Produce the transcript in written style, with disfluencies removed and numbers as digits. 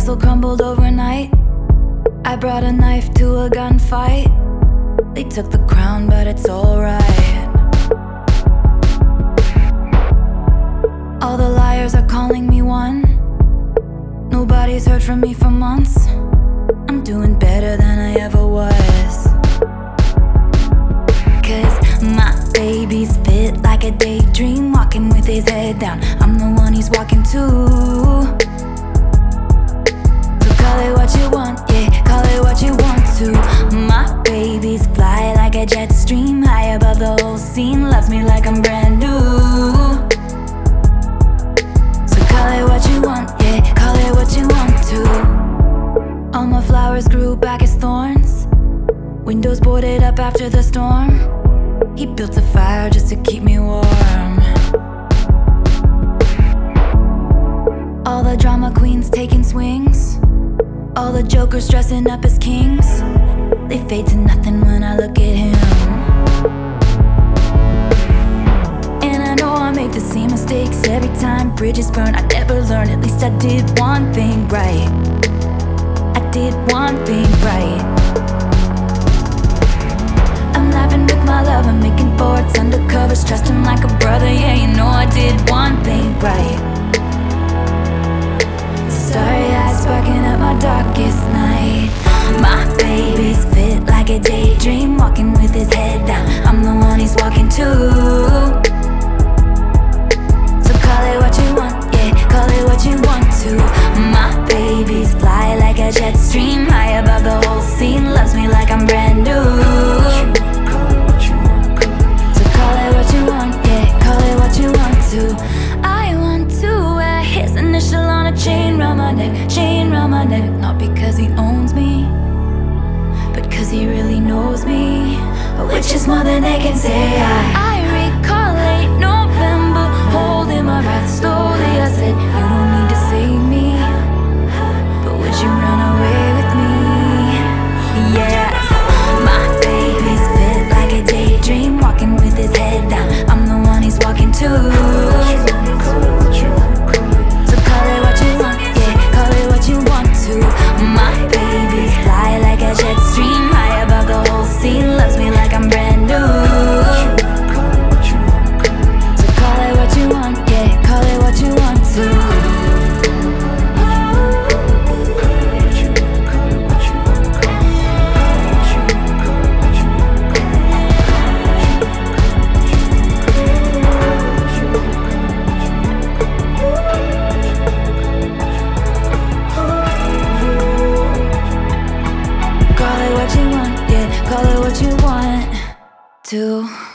castle crumbled overnight. I brought a knife to a gunfight. They took the crown, but it's alright. All the liars are calling me one. Nobody's heard from me for months. I'm doing better than I ever was. 'Cause my baby's fit like a daydream, walking with his head down. I'm the one he's walking to. So call it what you want, yeah, call it what you want to. My baby's fly like a jet stream, high above the whole scene, loves me like I'm brand new. So call it what you want, yeah, call it what you want to. All my flowers grew back as thorns, windows boarded up after the storm. He built a fire just to keep me warm. All the drama queens taking swings, all the jokers dressing up as kings. They fade to nothing when I look at him. And I know I make the same mistakes every time. Bridges burn, I never learn. At least I did one thing right. I did one thing right. I'm laughing with my love, I'm making forwards undercovers, trust him like a brother. Yeah, you know I did one thing right. Starry eyes sparking up my darkest night. My baby's fit like a daydream, walking with his head down. I'm the one he's walking to. So call it what you want, yeah, call it what you want to. My baby's fly like a jet stream, high above the whole scene, loves me like I'm brand new. So call it what you want, yeah, call it what you want to. I want to wear his initial on a chain round my neck, chain round my neck. Not because he owns me, but cause he really knows me, which is more than they can say. I recall late November, holding my breath slowly. I said, you don't need to save me, but would you run away with me? Yes, my baby's fit like a daydream, walking with his head down. I'm the one he's walking to. So call it what you want, yeah, call it what you want to. My baby's fly like a jet stream, high above the whole scene, loves me like I'm brand new. So call it what you want, yeah, call it what you want to. Call it what you want, yeah, call it what you want to.